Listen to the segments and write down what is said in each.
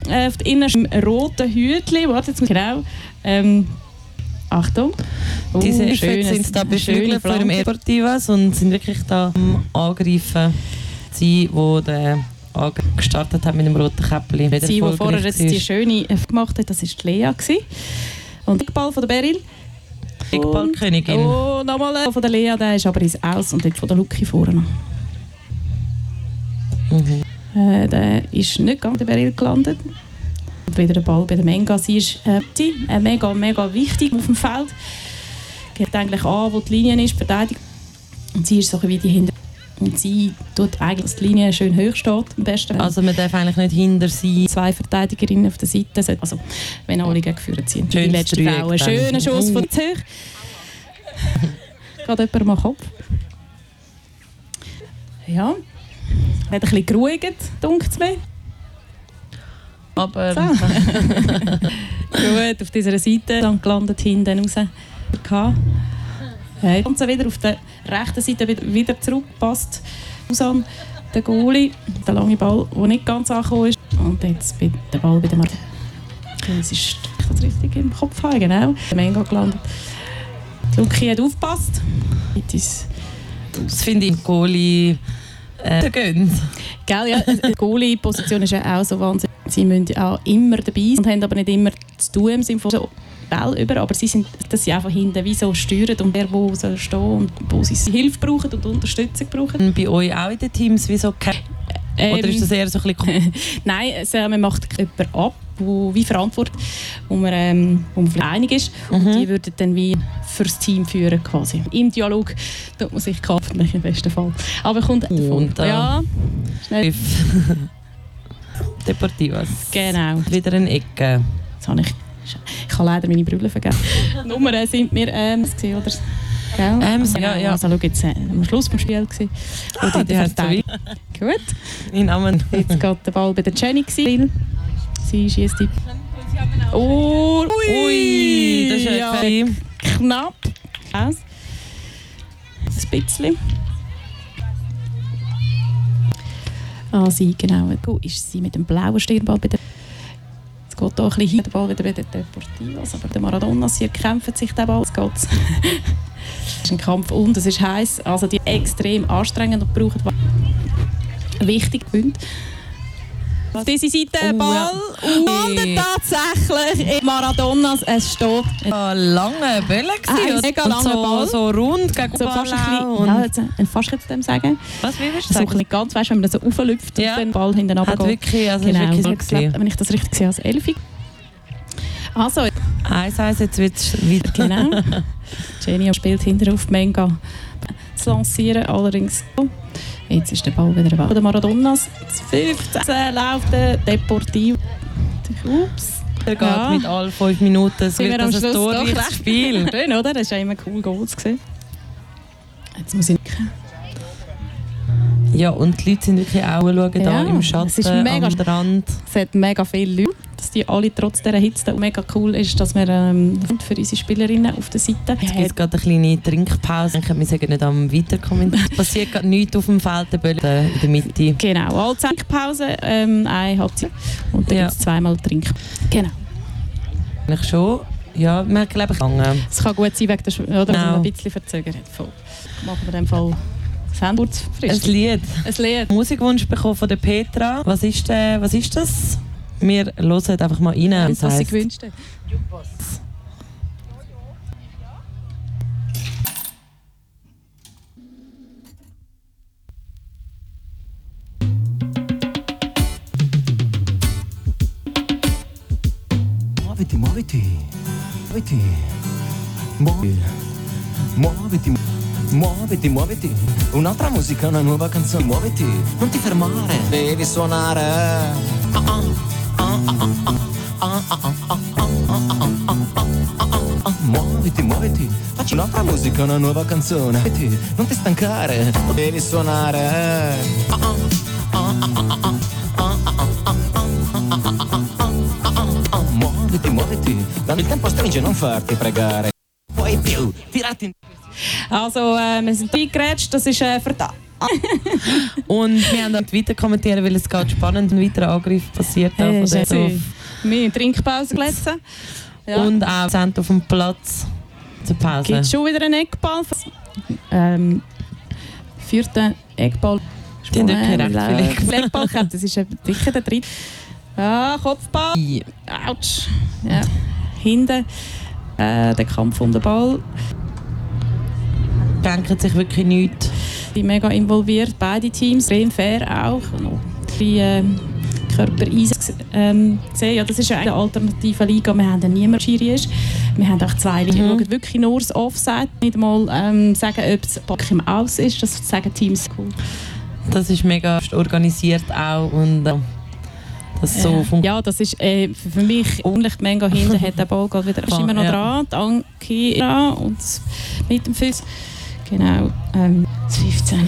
auf der Innenseite im roten Hütchen. Warte, jetzt genau. Achtung. Diese sind da beflügelt vor dem Esportivas und sind wirklich da am Angreifen. Sie, die den gestartet hat mit dem roten Käppchen. Sie, die vorher jetzt die schöne gemacht hat, das war die Lea. Und der Ball von der Beryl. Eckballkönigin. Oh, nochmal von der Lea, der ist aber ins Aus und jetzt von der Luki vorne. Der ist nicht ganz bei der Beryl gelandet. Und wieder der Ball bei der Menga. Sie ist mega, mega wichtig auf dem Feld. Geht eigentlich an, wo die Linie ist, verteidigt. Und sie ist so wie die hinter. Und sie tut eigentlich, dass die Linie schön hoch steht, am besten. Also man darf eigentlich nicht hinter sie. 2 Verteidigerinnen auf der Seite. Also wenn alle geführt sind. Die letzte Frau. Ein schöner Schuss von zu hoch. Geht jemand mal Kopf. Ja. Hat ein bisschen geruhigt, denkt es mir. Aber... So. Gut, auf dieser Seite dann gelandet, hinten raus. Ja, und wieder auf der rechten Seite wieder zurückpasst. Susan, der Goalie, der lange Ball, der nicht ganz angekommen ist. Und jetzt der Ball bei der Marke. Das ist das richtig im Kopf haben, genau. Der Menga gelandet. Die Luki hat aufgepasst. Das finde ich Goalie gönnt. Gell, ja, die Goalie-Position ist ja auch so wahnsinnig. Sie müssen auch immer dabei sein und haben aber nicht immer zu tun im Sinne von so Ball über, aber sie sind, dass sie einfach hinten wie so steuern und wer wo soll stehen und wo sie Hilfe brauchen und Unterstützung brauchen. Bei euch auch in den Teams wieso oder ist das eher so ein bisschen Nein, man macht jemanden ab, wo wie verantwortet, wo man einig ist und die würden dann wie fürs Team führen quasi. Im Dialog tut man sich kaufen, im besten Fall. Aber kommt davon. Ja, schnell. Deportivas. Genau. Wieder eine Ecke. Jetzt habe ich habe leider meine Brille vergessen. Die Nummern sind mir gewesen, oder? Ja. Also schau jetzt am Schluss vom Spiel gewesen. Die hat so wie. Gut. In Namen. Jetzt geht der Ball bei der Jenny gewesen. Sie schießt die. Oh, ui, das ist ja knapp. Aus. Ein bisschen. Sie, genau. Ist sie mit dem blauen Stirnball bei der. Jetzt geht hier ein bisschen hin, der Ball wieder bei den Deportivas. Aber der Maradona, sie kämpfen sich den Ball. Es ist ein Kampf und es ist heiß. Also die extrem anstrengend und brauchen wichtig gewinnt. Auf dieser Seite Ball und tatsächlich Maradonas, es steht. Lange Bälle gewesen. Mega langer Ball. So rund gegen so fast fast jetzt dem sagen. Was will ich sagen? So nicht ganz, weißt, wenn man so raufläuft und den Ball hinten runtergeht. Wirklich, also genau. Wirklich wenn ich das richtig sehe, als 11. Also. 1-1, jetzt wird es wieder. Genau. Jenny spielt hinter auf Menga zu lancieren, allerdings. Jetzt ist der Ball wieder weg. Der Maradonas, 15 läuft der Deportivo. Ups. Er geht mit all 5 Minuten. Es wird das ein torreiches Spiel. Schön, oder? Das war immer cool Goals. Jetzt muss ich... Ja, und die Leute sind wirklich auch schauen, da im Schatten, am Rand. Es hat mega viele Leute, dass die alle trotz dieser Hitze mega cool ist, dass wir für unsere Spielerinnen auf der Seite... Es gibt gerade eine kleine Trinkpause. Wir sagen nicht am Weiterkommen. Es passiert gerade nichts auf dem Feld, der Böller in der Mitte. Genau, alle Trinkpause, eine Halbzeit und dann gibt es zweimal Trink. Genau. Eigentlich schon. Ja, wir glaube ich lange. Es kann gut sein, wegen der oder no. ein bisschen verzögert. Machen wir in dem Fall... Ein Lied. Ein Lied. Musikwunsch bekommen von der Petra. Was ist das? Wir hören einfach mal rein. Was sie gewünscht hat. Muoviti, muoviti. Muoviti. Muoviti. Muoviti, muoviti, un'altra musica, una nuova canzone. Muoviti, non ti fermare, devi suonare. Muoviti, muoviti, facci un'altra musica, una nuova canzone. Muoviti, non ti stancare, devi suonare. Muoviti, muoviti, il tempo stringe, non farti pregare. Puoi più, tirarti in... Also, wir sind eingeratscht, das ist Und wir haben dann weiter kommentieren, weil es geht spannend ein weiterer Angriff passiert. Wir haben Trinkpause gelesen. Ja. Und auch sind auf dem Platz zur Pause. Gibt schon wieder einen Eckball. Führt den Eckball. Die haben nicht gerecht, Eckball gehabt, das ist sicher der dritte. Ja, Kopfball. Autsch. Ja. Hinten der Kampf um den Ball. Denken sich wirklich nichts. Die mega involviert, beide Teams. Extrem fair auch. Die Körpereinsatz gesehen. Ja, das ist ja eine alternative Liga. Wir haben niemanden, der Schiri ist. Wir haben auch zwei Ligen. Wir schauen wirklich nur das Offside. Nicht mal sagen, ob es Bock im Aus ist. Das sagen Teams cool. Das ist mega organisiert auch. Und das so ja, das ist für mich unlicht. Mega hinten hat der Ball gerade wieder. Ist immer noch dran. Die Anki dran und mit dem Fuß. Genau. Das 15.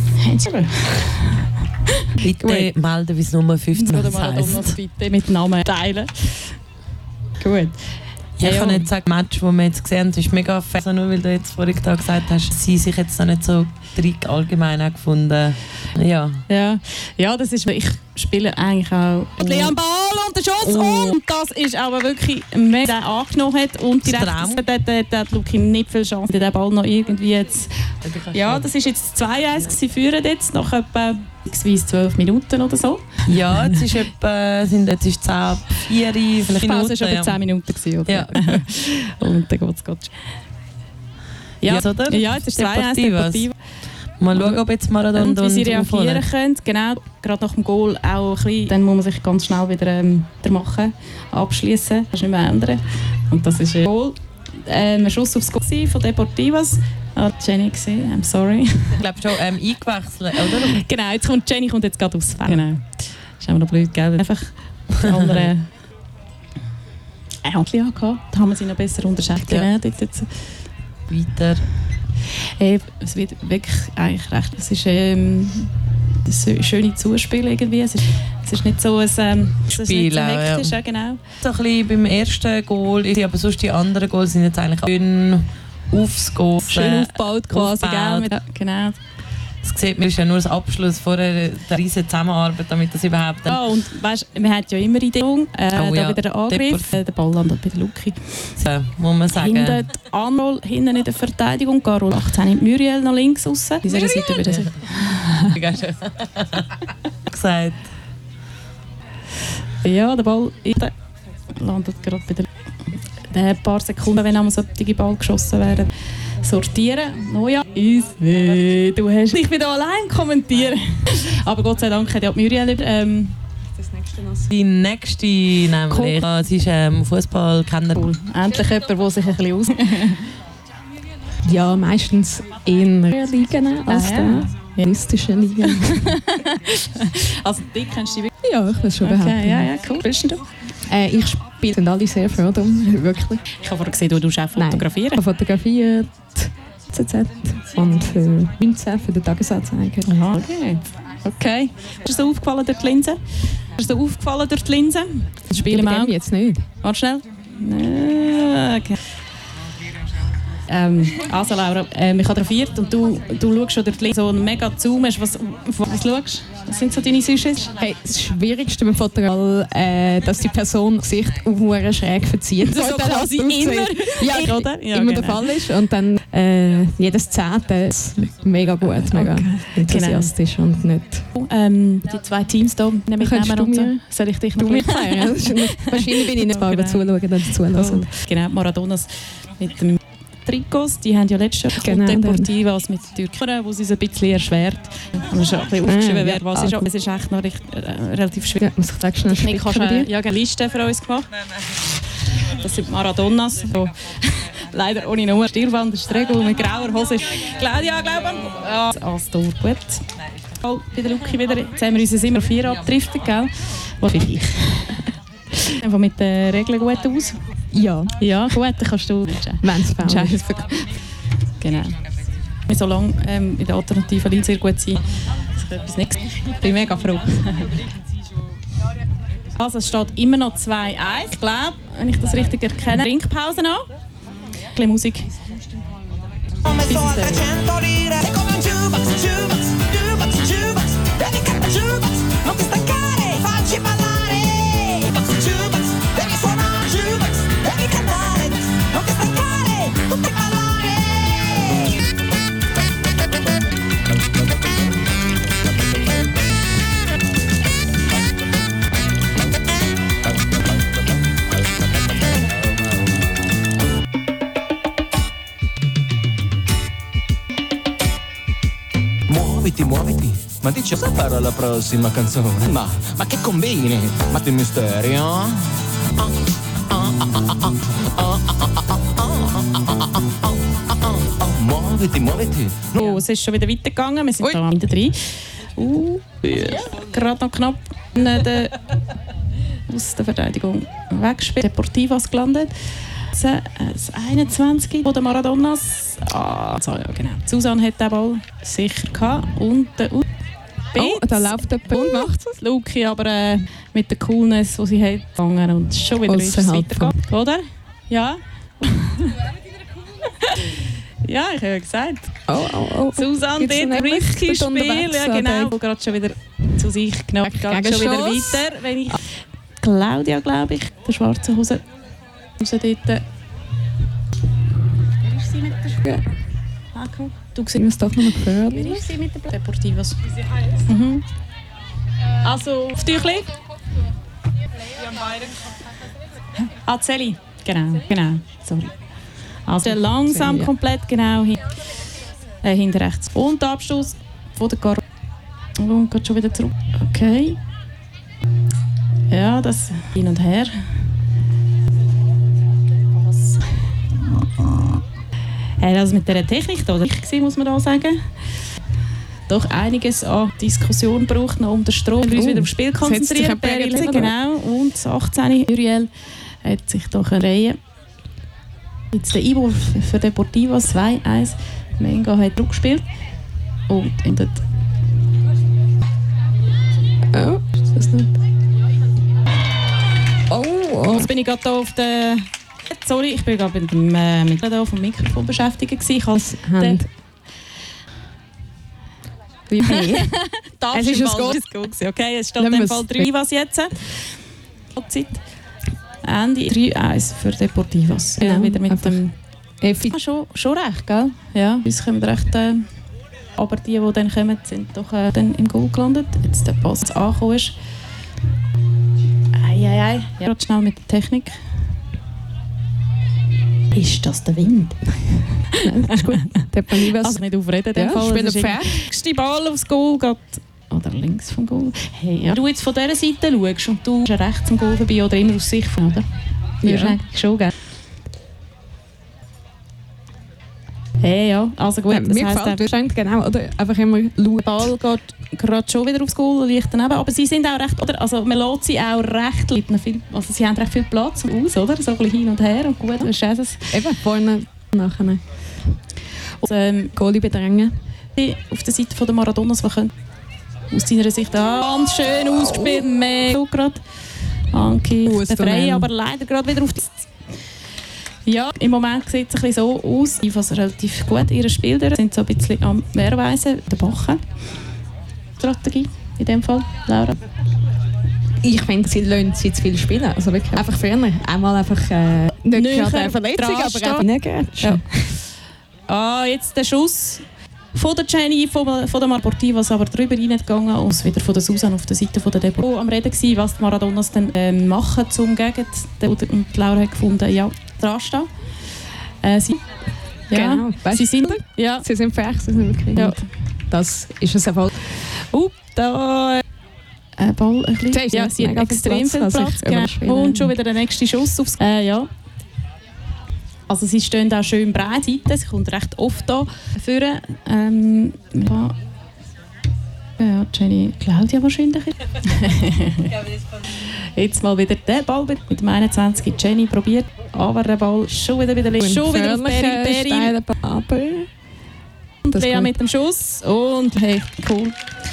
Bitte melden, wie es Nummer 15 heisst. Bitte mit Namen teilen. Gut. Ja, ich kann nicht sagen, das Match, das wir jetzt gesehen haben, ist mega fair. Also nur weil du jetzt vorhin gesagt hast, sie sich jetzt noch nicht so direkt allgemein auch gefunden. Ja, das ist, ich spiele eigentlich auch am Ball und der Schuss und das ist aber wirklich mega angenommen hat und direkt hat Luki nicht viel Chance, den Ball noch irgendwie jetzt. Ja, das ist jetzt 2-1 sie führen jetzt nach etwa 12 Minuten oder so. Ja, jetzt ist etwa jetzt ist 10, 4, vielleicht Minuten. Pause war etwa 10 Minuten gewesen, oder? Ja. Und dann geht's. Ja, oder? Ja, jetzt ist 2-1 Deportivo. Mal schauen, ob jetzt Maradona und wie sie reagieren können. Genau, gerade nach dem Goal auch ein bisschen. Dann muss man sich ganz schnell wieder machen, abschließen. Das ist nicht mehr ändern. Und das ist ein Goal. Ein Schuss aufs Goal von Deportivos. Jenny gesehen, I'm sorry. Ich glaube schon eingewechselt, oder? Genau, jetzt kommt Jenny jetzt gerade aufs Feld. Genau. Das ist immer noch blöd, gell? Einfach die anderen Handli angehabt. Da haben wir sie noch besser unterschätzt. Ja. Jetzt. Weiter. Es wird wirklich eigentlich recht. Es ist ein schönes Zuspiel irgendwie. Es ist nicht so ein Spiel, so hektisch, ja. Genau. So ein bisschen beim ersten Goal, aber sonst die anderen Goals sind jetzt eigentlich schön aufs Goal. Schön aufgebaut quasi, gell? Genau. Das sieht man, ist ja nur das Abschluss vor einer riesen Zusammenarbeit, damit das überhaupt... Ja, und weißt, man hat ja immer Ideen. Da wieder der Angriff. Der Ball landet bei der Luki. So, muss man sagen. Hinten Anrol, hinten in der Verteidigung. Garol 18 nimmt Muriel nach links raus. Diese Seite wieder so. Gesagt. Ja, der Ball landet gerade bei der... Ein paar Sekunden, wenn einmal solche Ball geschossen werden. Sortieren. Noja, du hast dich wieder allein kommentieren. Aber Gott sei Dank hat ja Muriel die nächste nämlich. Cool. Sie ist Fußballkenner. Cool. Endlich jemand, der sich ein bisschen aus... Ja, meistens eher Ligen als realistischen Ligen. Also die kennst du wirklich? Ja, ich will schon behaupten. Ja, cool. Willst du? Ich spiele, sind alle sehr froh darum, wirklich. Ich habe vorhin gesehen, du auch fotografieren. Ich habe fotografiert, ZZ und für 19 für den Tagesanzeiger. Aha, okay. Ist dir so aufgefallen durch die Linse? Das Spiel im Auge? Jetzt nicht. Warte schnell. Okay. Also Laura, ich fotografiert und du schaust schon durch die Linse so einen mega Zoom. Was schaust du? Was sind so deine Süßes? Hey, das Schwierigste beim Fotograf dass die Person sich schräg verzieht. So quasi immer, oder? Ja, immer der Fall ist. Und dann jedes Zehnte ist mega gut, mega enthusiastisch und nicht... die zwei Teams hier nehmen. Soll ich dich noch erklären? Wahrscheinlich bin ich nicht mal zuschauen oder zulassen. Genau, Maradonas mit dem Trikots, die haben ja letztes Jahr Deportivos mit den Türken, wo es uns ein bisschen erschwert. Und es ist ein bisschen aufgeschrieben, wer was ist. Es ist echt noch relativ schwierig. Muss ich sagen, ich habe eine Liste für uns gemacht. Das sind Maradonas, die leider ohne Nummer Stirnband, der Stregel mit grauer Hose. Claudia, als Tor, gut. Bei der Luki wieder. Jetzt haben wir uns immer 4 abgedriftet, gell? Was für dich? Einfach mit den Regeln gut aus. Ja. Ja, gut, dann kannst du wenn es faul ist. Genau. So lange in der alternativen Linie sehr gut sein, dass ich etwas nächstes. Ich bin mega froh. Also es steht immer noch 2-1. Ich glaube, wenn ich das richtig erkenne. Trinkpause noch. Ein bisschen Musik. Bis Ma dici cosa farà la prossima canzone? Ma che combini? Ma ti misterio? Muoviti, muoviti. Oh, es ist schon wieder weitergegangen. Wir sind da hinter drin. Gerade noch knapp aus der Verteidigung weggespielt. Deportivos gelandet. Das 21 von den Maradonas. So, ja, genau. Susan hat den Ball sicher gehabt. Und da läuft jemand und macht es. Luki aber mit der Coolness, die sie hat, gegangen und schon wieder weitergeht. Oder? Ja. Ja, ich habe ja gesagt. Oh. Susan, dort richtig Spiel. Ja, genau. Gerade schon wieder zu sich genommen. Geht schon wieder weiter. Wenn ich Claudia, glaube ich, der schwarze Hose. Raus dort. Wer ist sie mit der Schuhe? Du siehst es doch noch gehört. Wer ist sie mit der Deportivos? Wie sie heißt? Mhm. Also, auf Tüchli? Zeli. Genau. Sorry. Also langsam komplett genau hinter rechts. Und der Abstoß von der Karo. Und geht schon wieder zurück. Okay. Ja, das hin und her. Was? Also mit dieser Technik da, muss man da sagen. Doch einiges an Diskussion braucht noch um den Strom. Wir uns wieder aufs Spiel konzentrieren. Genau. Und das 18. Uriel hat sich doch reihen. Jetzt der Einwurf für Deportivos 2-1. Menga hat Druck gespielt. Und endet. Oh, ist das nicht? Oh. Jetzt bin ich gerade auf der. Sorry, ich bin gerade mit dem vom Mikrofon beschäftigt. Ich als Wie viel? Es ist ein Goal. Okay, es steht in dem Fall 3 was jetzt. Halbzeit. Ende 3-1 für Deportivos. Genau, wieder mit dem schon recht, gell? Ja, uns kommen recht. Aber die dann kommen, sind doch dann im Goal gelandet. Jetzt der Pass angekommen ist. Ja, gerade schnell mit der Technik. Ist das der Wind? Nein, ist gut. Also nicht aufreden, in dem Fall. Das ist der nächste Ball aufs Goal geht. Oder links vom Goal. Hey, ja. Du jetzt von dieser Seite schaust und du bist rechts vom Goal vorbei oder immer aus Sicht von, oder? Ja. Eigentlich schon, gell? Hey, ja, also gut. Ja, mir gefällt genau, oder? Einfach immer schauen. Der Ball geht gerade schon wieder aufs Goal, leicht daneben. Aber sie sind auch recht, oder? Also man lässt sie auch recht, also sie haben recht viel Platz aus, oder? So ein bisschen hin und her und gut, was ist es? Eben, vorne, nachher. Und, Goalie bedrängen. Auf der Seite der Maradonas, die können aus deiner Sicht ganz schön ausgespielt. Mega gerade. Anki, der Freie, aber leider gerade wieder auf die... Ja, im Moment sieht es ein bisschen so aus. Ich fasse relativ gut ihre Spieler. Sind so ein bisschen am Mehrweisen. Der Bachen-Strategie in dem Fall, Laura. Ich finde, sie lassen sie zu viel spielen. Also wirklich einfach früher. Einmal einfach nicht gerade eine Verletzung, aber auch nicht gerade. Ja. Jetzt der Schuss von der Jenny, von der Marportivos, aber drüber reingegangen und wieder von der Susan auf der Seite von der Depot am Reden gewesen, was die Maradonas dann machen zum Gegen. Und Laura hat gefunden, ja, dran stehen. Genau. Sie sind frech, sie sind wirklich. Ja. Das ist ein Erfolg. Da ein Ball ein bisschen. Ja, sie hat extrem viel Platz. Genau. Und schon wieder der nächste Schuss aufs. Ja. Also sie stehen auch schön breit. Sie kommt recht oft hier vorne. Ja, Jenny, Claudia wahrscheinlich. Jetzt mal wieder der Ball mit dem 21. Jenny probiert, aber der Ball schon wieder links. Schon wieder auf Berry. Und Lea mit dem Schuss. Und hey, cool.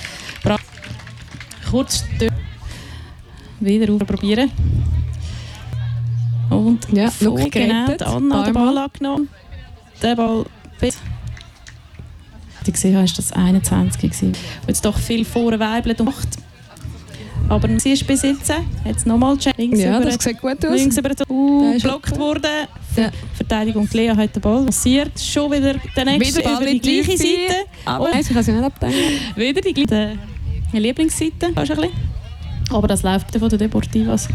Kurz wieder probieren. Und ja, Luki gerettet. Anna den Ball angenommen. Der Ball ich gesehen habe, ist das 21 gewesen. Jetzt doch viel vorweibelt und macht. Aber sie ist bis jetzt nochmal links ja, über. Das sieht gut aus. Links über geblockt worden. Ja. Verteidigung Lea hat den Ball passiert. Schon wieder der nächste wieder über die gleiche Seite. Aber ich kann sie nicht abdenken. Wieder die gleiche Lieblingsseite. Aber das läuft von der Deportivos.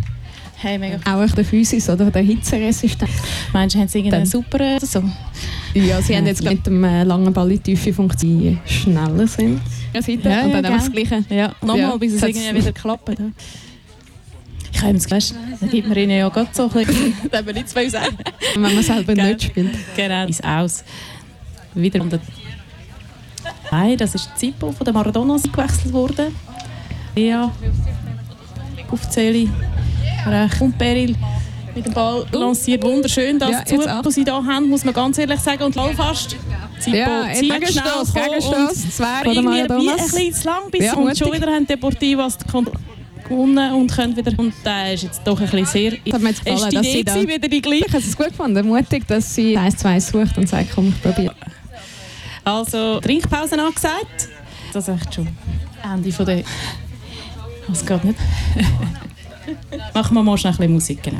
Hey, mega. Auch der Physis oder der Hitzeresistent. Meinst du, haben sie irgendeinen super so? Ja, sie haben jetzt mit dem langen Ball in die Tiefe funktioniert, schneller sind. Ja, und dann das Gleiche. Ja, nochmal, bis es irgendwie wieder klappt. Ja. Ich habe es gewusst, dann gibt man ihnen ja gerade so ein bisschen, das haben wir nicht zu sagen. Wenn man selber nicht spielt. Genau, ist aus. Wieder unter. Nein, das ist die Zippo von der Maradona gewechselt worden. Ja, Aufzählung, recht. Und Peril mit dem Ball lanciert. Wunderschön, das Zug, das sie hier haben, muss man ganz ehrlich sagen. Und fast. Zippo zieht Gegenstoss. Es wäre irgendwie ein bisschen zu lang, bis und schon wieder haben Deportivos gewonnen und können wieder. Und da ist jetzt doch ein bisschen sehr. Das hat mir jetzt gefallen, dass sie da wieder die gleiche. Ich habe es gut gefunden, mutig, dass sie 1-2 sucht und sagt, komm, ich probiere. Also Trinkpause angesagt. Das ist echt schon Ende von der. Das geht nicht. Machen wir mal schnell ein bisschen Musik. Genau.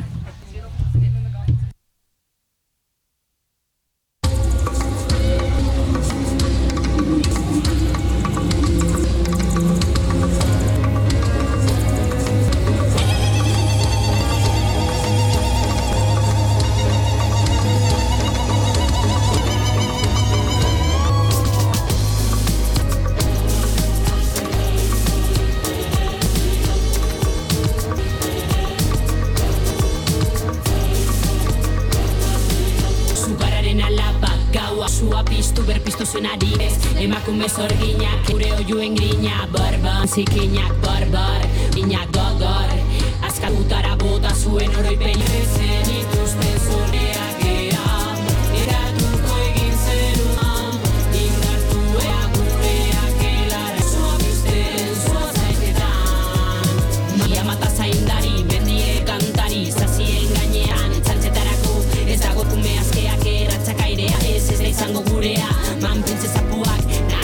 Emakume zorginak, gure oiuen grina, barban, zikinak, barbar, inak gogor, azkagutara bota zuen oroipen ezen ituzten zoneak geran, eratuko egin zenuan, indartu ea gureak elar, zoa bizten, zoa zaitetan. Mila mata zaindari, bendie kantari, zazien gainean, txantxetarako, ez dago kume askeak erratzak airea, ez da izango gurea, man printzezapuak,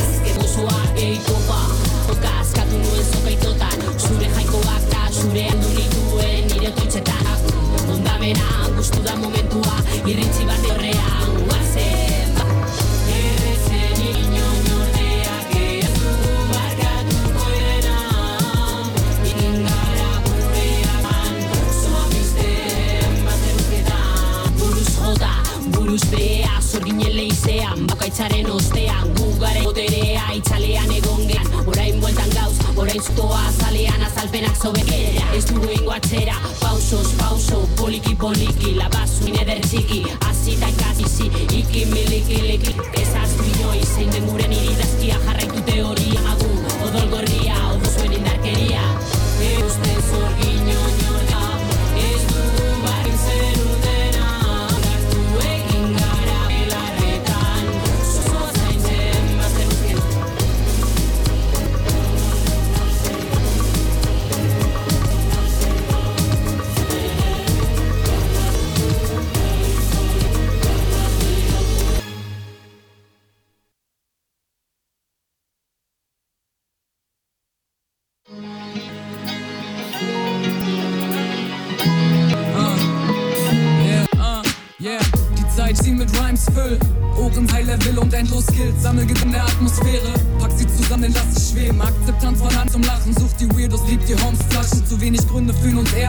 eitopa, oka askatu nuen zokaitotan, zure jaikoak da, zure handu nituen nire otoitzetan. Ondamena, gustu da momentua, irritzi bat horrean, guazen ba. Errezen inion ordeak ez du barkatuko irena, ingara gureakan, zoa bizten bat eruketan. Buruz jota, buruz bea, zorginen leizean, bakaitzaren ostean, gugaren boterea, itzalean egon gehan, orain bueltan gauz, orain zutoa azalean azalpenak zobekera. Ez dugu ingo atzera, pausos, pauso, poliki, poliki, labazu ineder txiki, azita ikasizi, iki, miliki, liki, ez aztu inoiz, zein den guren iridazkia, jarraitu teoria, agu, odol gorria, oduzuen indarkeria, eusten zorgin oinorda, ez dugu barin zenutena, gartu egin gara belarretan, zozoa zaintzen bazteruzken. Die Zeit, sie mit Rhymes füllt. Ohren, High-Level und endlos Skills. Sammelgift in der Atmosphäre. Pack sie zusammen, lass es schweben. Akzeptanz von Hand zum Lachen. Sucht die Weirdos, liebt die Homes, Flaschen. Zu wenig Gründe fühlen uns eher